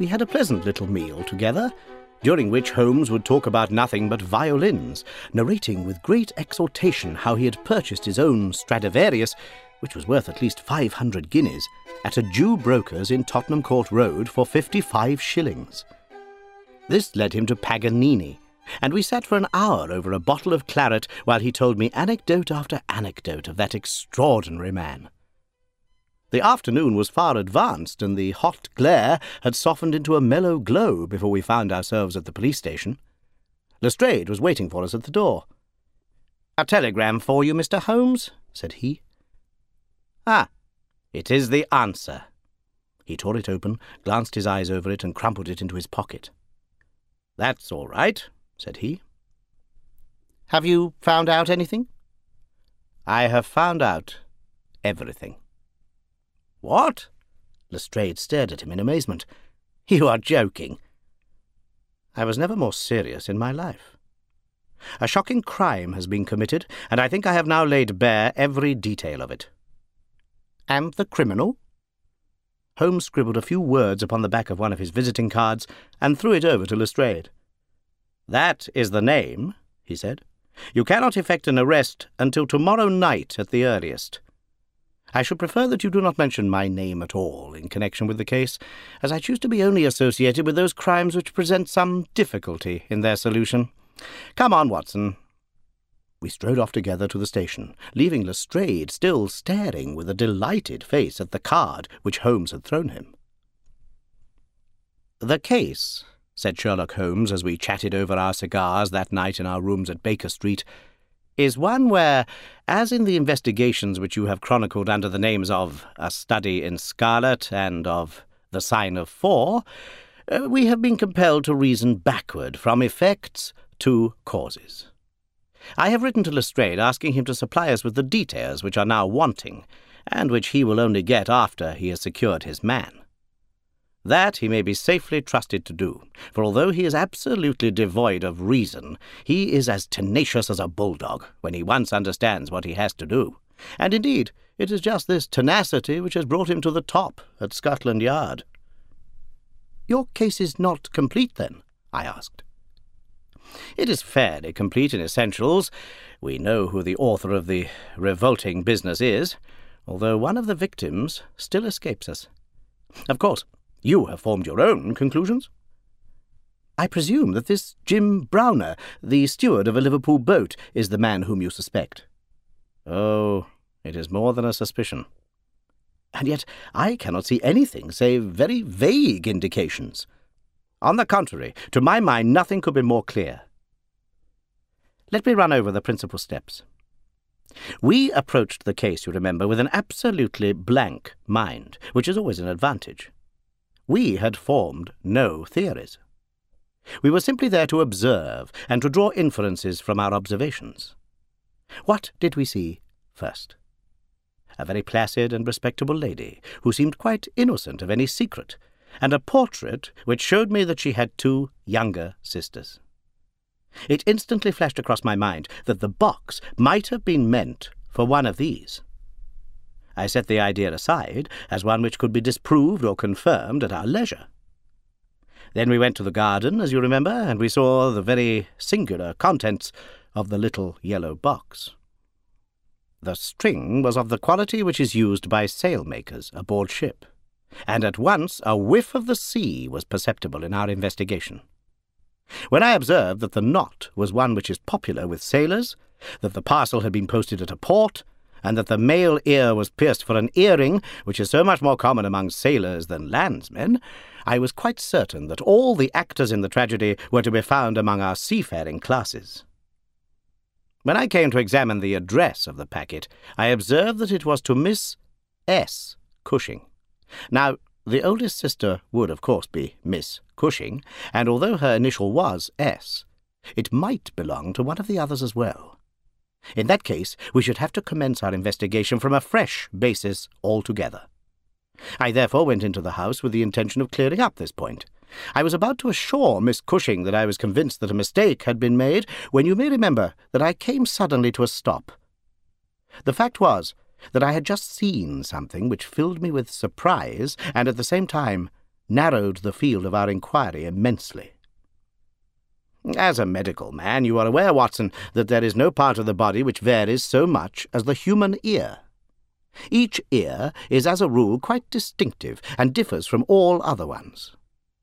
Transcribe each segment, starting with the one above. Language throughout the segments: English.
we had a pleasant little meal together, during which Holmes would talk about nothing but violins, narrating with great exultation how he had purchased his own Stradivarius, which was worth at least 500 guineas, at a Jew broker's in Tottenham Court Road for 55 shillings. This led him to Paganini, and we sat for an hour over a bottle of claret while he told me anecdote after anecdote of that extraordinary man. The afternoon was far advanced, and the hot glare had softened into a mellow glow before we found ourselves at the police station. Lestrade was waiting for us at the door. "A telegram for you, Mr. Holmes," said he. "Ah, it is the answer." He tore it open, glanced his eyes over it, and crumpled it into his pocket. "That's all right," said he. "Have you found out anything?" "I have found out everything." "What?" Lestrade stared at him in amazement. "You are joking." "I was never more serious in my life. A shocking crime has been committed, and I think I have now laid bare every detail of it." "And the criminal?" Holmes scribbled a few words upon the back of one of his visiting cards and threw it over to Lestrade. "That is the name," he said. "You cannot effect an arrest until tomorrow night at the earliest. I should prefer that you do not mention my name at all in connection with the case, as I choose to be only associated with those crimes which present some difficulty in their solution. Come on, Watson." We strode off together to the station, leaving Lestrade still staring with a delighted face at the card which Holmes had thrown him. "The case," said Sherlock Holmes as we chatted over our cigars that night in our rooms at Baker Street, "is one where, as in the investigations which you have chronicled under the names of A Study in Scarlet and of The Sign of Four, we have been compelled to reason backward from effects to causes. I have written to Lestrade asking him to supply us with the details which are now wanting, and which he will only get after he has secured his man. That he may be safely trusted to do, for although he is absolutely devoid of reason, he is as tenacious as a bulldog when he once understands what he has to do. And indeed, it is just this tenacity which has brought him to the top at Scotland Yard." "Your case is not complete, then?" I asked. "It is fairly complete in essentials. We know who the author of the revolting business is, although one of the victims still escapes us. Of course, you have formed your own conclusions." "I presume that this Jim Browner, the steward of a Liverpool boat, is the man whom you suspect." "Oh, it is more than a suspicion." "And yet I cannot see anything save very vague indications." "On the contrary, to my mind nothing could be more clear. Let me run over the principal steps. We approached the case, you remember, with an absolutely blank mind, which is always an advantage. We had formed no theories. We were simply there to observe and to draw inferences from our observations. What did we see first? A very placid and respectable lady, who seemed quite innocent of any secret, and a portrait which showed me that she had 2 younger sisters. It instantly flashed across my mind that the box might have been meant for one of these. I set the idea aside as one which could be disproved or confirmed at our leisure. Then we went to the garden, as you remember, and we saw the very singular contents of the little yellow box. The string was of the quality which is used by sailmakers aboard ship, and at once a whiff of the sea was perceptible in our investigation. When I observed that the knot was one which is popular with sailors, that the parcel had been posted at a port, and that the male ear was pierced for an earring, which is so much more common among sailors than landsmen, I was quite certain that all the actors in the tragedy were to be found among our seafaring classes. When I came to examine the address of the packet, I observed that it was to Miss S. Cushing. Now, the oldest sister would, of course, be Miss Cushing, and although her initial was S, it might belong to one of the others as well. In that case, we should have to commence our investigation from a fresh basis altogether. I therefore went into the house with the intention of clearing up this point. I was about to assure Miss Cushing that I was convinced that a mistake had been made, when you may remember that I came suddenly to a stop. The fact was that I had just seen something which filled me with surprise and at the same time narrowed the field of our inquiry immensely. As a medical man, you are aware, Watson, that there is no part of the body which varies so much as the human ear. Each ear is, as a rule, quite distinctive and differs from all other ones.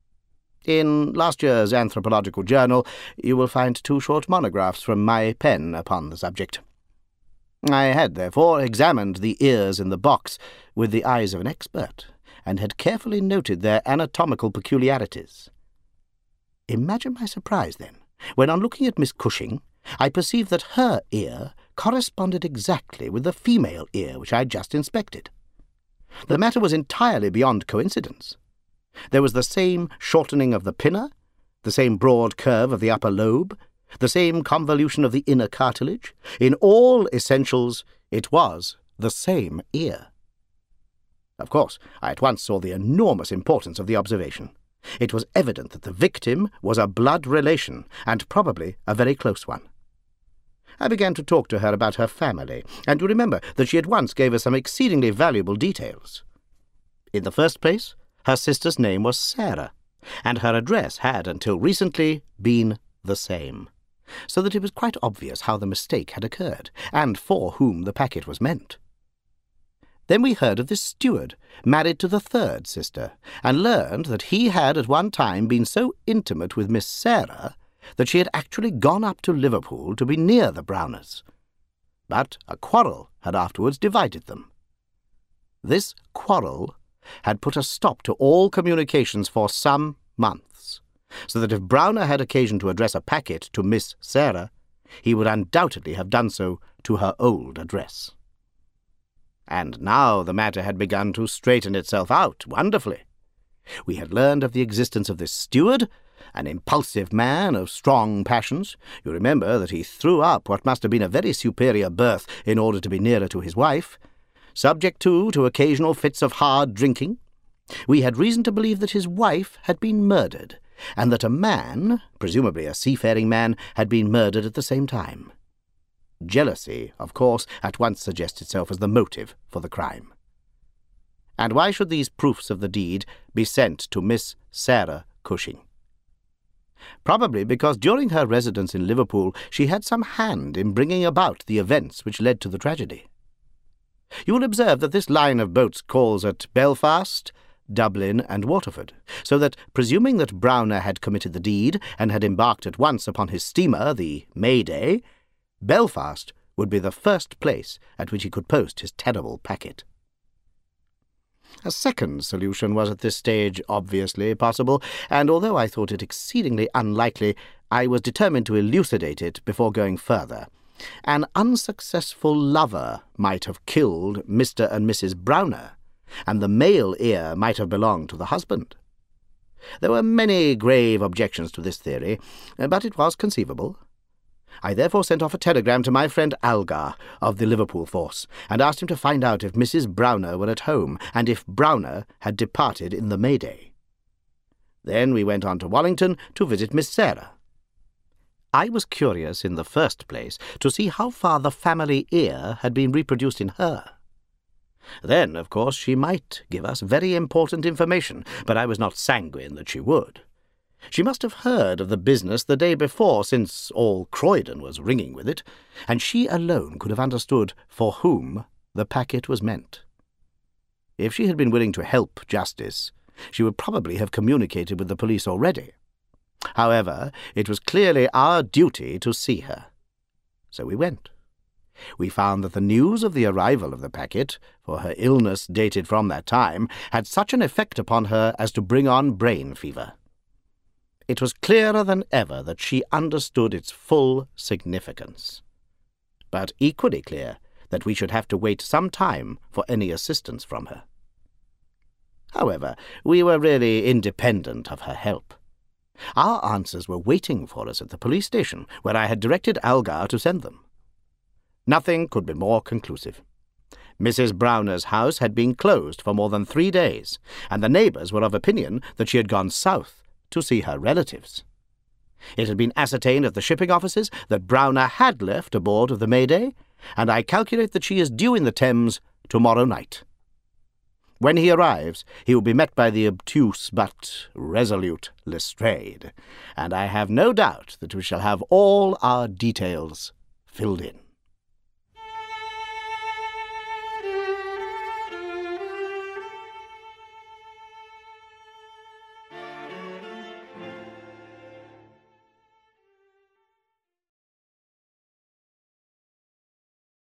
In last year's Anthropological Journal, you will find 2 short monographs from my pen upon the subject. I had, therefore, examined the ears in the box with the eyes of an expert, and had carefully noted their anatomical peculiarities. Imagine my surprise, then, when on looking at Miss Cushing, I perceived that her ear corresponded exactly with the female ear which I had just inspected. The matter was entirely beyond coincidence. There was the same shortening of the pinna, the same broad curve of the upper lobe, the same convolution of the inner cartilage. In all essentials, it was the same ear. Of course, I at once saw the enormous importance of the observation. It was evident that the victim was a blood relation, and probably a very close one. I began to talk to her about her family, and to remember that she at once gave us some exceedingly valuable details. In the first place, her sister's name was Sarah, and her address had until recently been the same, so that it was quite obvious how the mistake had occurred, and for whom the packet was meant. Then we heard of this steward, married to the third sister, and learned that he had at one time been so intimate with Miss Sarah that she had actually gone up to Liverpool to be near the Browners. But a quarrel had afterwards divided them. This quarrel had put a stop to all communications for some months, so that if Browner had occasion to address a packet to Miss Sarah, he would undoubtedly have done so to her old address. And now the matter had begun to straighten itself out wonderfully. We had learned of the existence of this steward, an impulsive man of strong passions. You remember that he threw up what must have been a very superior berth in order to be nearer to his wife, subject to occasional fits of hard drinking. We had reason to believe that his wife had been murdered, and that a man, presumably a seafaring man, had been murdered at the same time. Jealousy, of course, at once suggests itself as the motive for the crime. And why should these proofs of the deed be sent to Miss Sarah Cushing? Probably because during her residence in Liverpool she had some hand in bringing about the events which led to the tragedy. You will observe that this line of boats calls at Belfast, Dublin, and Waterford, so that, presuming that Browner had committed the deed and had embarked at once upon his steamer, the Mayday, Belfast would be the first place at which he could post his terrible packet. A second solution was at this stage obviously possible, and although I thought it exceedingly unlikely, I was determined to elucidate it before going further. An unsuccessful lover might have killed Mr. and Mrs. Browner, and the male ear might have belonged to the husband. There were many grave objections to this theory, but it was conceivable. I therefore sent off a telegram to my friend Algar of the Liverpool force, and asked him to find out if Mrs. Browner were at home, and if Browner had departed in the Mayday. Then we went on to Wallington to visit Miss Sarah. I was curious, in the first place, to see how far the family ear had been reproduced in her. Then, of course, she might give us very important information, but I was not sanguine that she would. She must have heard of the business the day before, since all Croydon was ringing with it, and she alone could have understood for whom the packet was meant. If she had been willing to help justice, she would probably have communicated with the police already. However, it was clearly our duty to see her. So we went. We found that the news of the arrival of the packet, for her illness dated from that time, had such an effect upon her as to bring on brain fever. It was clearer than ever that she understood its full significance, but equally clear that we should have to wait some time for any assistance from her. However, we were really independent of her help. Our answers were waiting for us at the police station, where I had directed Algar to send them. Nothing could be more conclusive. Mrs. Browner's house had been closed for more than 3 days, and the neighbours were of opinion that she had gone south to see her relatives. It had been ascertained at the shipping offices that Browner had left aboard of the Mayday, and I calculate that she is due in the Thames tomorrow night. When he arrives, he will be met by the obtuse but resolute Lestrade, and I have no doubt that we shall have all our details filled in.